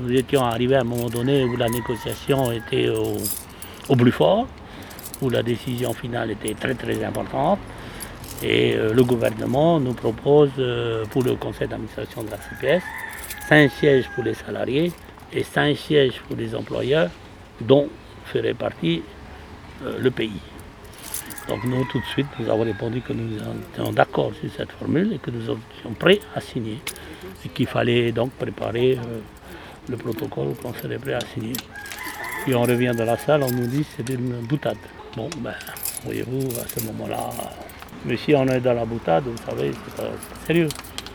nous étions arrivés à un moment donné où la négociation était au plus fort, où la décision finale était très très importante. Et le gouvernement nous propose pour le conseil d'administration de la CPS 5 sièges pour les salariés et 5 sièges pour les employeurs, dont ferait partie le pays. Donc nous, tout de suite, nous avons répondu que nous étions d'accord sur cette formule et que nous étions prêts à signer. Et qu'il fallait donc préparer le protocole qu'on serait prêt à signer. Puis on revient dans la salle, on nous dit que c'est une boutade. Bon, ben, voyez-vous, à ce moment-là, mais si on est dans la boutade, vous savez, c'est pas sérieux.